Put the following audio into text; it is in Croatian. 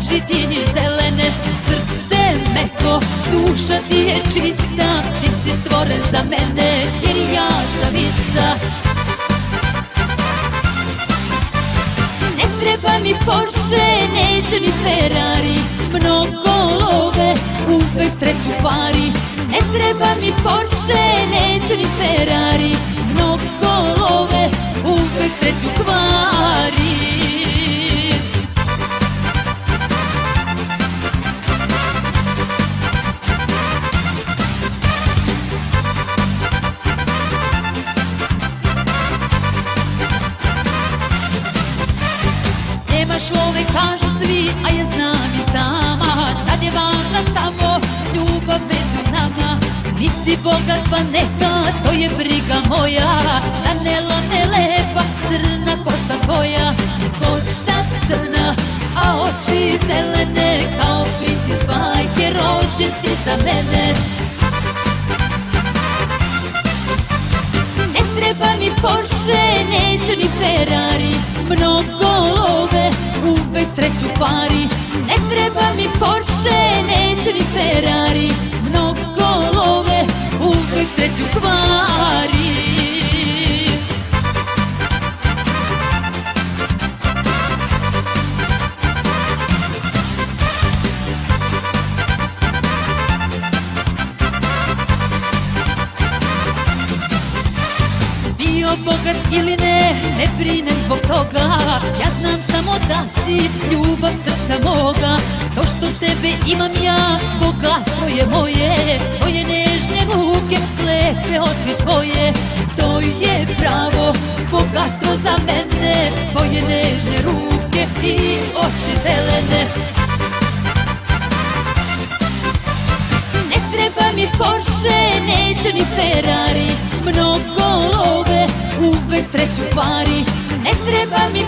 oči ti zelene, srce meko, duša ti je čista, ti si stvoren za mene jer ja sam ista. Ne treba mi Porsche, neće ni Ferrari, mnogo love, uvek sreću kvari. Ne treba mi Porsche, neće ni Ferrari, mnogo love, uvek sreću kvari. Nemaš love, kažu svi, a ja znam i sama, sad je važna samo ljubav među nama. Nisi bogat pa neka, to je briga moja, Ranela me lepa, crna kosa tvoja. Kosa crna, a oči zelene, kao princ iz bajke, rođen si za mene. Ne treba mi Porsche, neće ni Ferrari, mnogo love, uvek sreću kvari. Ne treba mi Porsche, neće ni Ferrari, mnogo love, uvek sreću kvari. Bio bogat ili ne, ne brinem zbog toga, ja znam samo da si ljubav srca moga. To što tebe imam ja, bogatstvo je moje, tvoje nežne ruke, lepe oči tvoje. To je pravo bogatstvo za mene, tvoje nežne ruke i oči zelene. Ne treba mi Porsche, neće ni Ferrari, mnogo love, uvek sreću kvari. Ne treba mi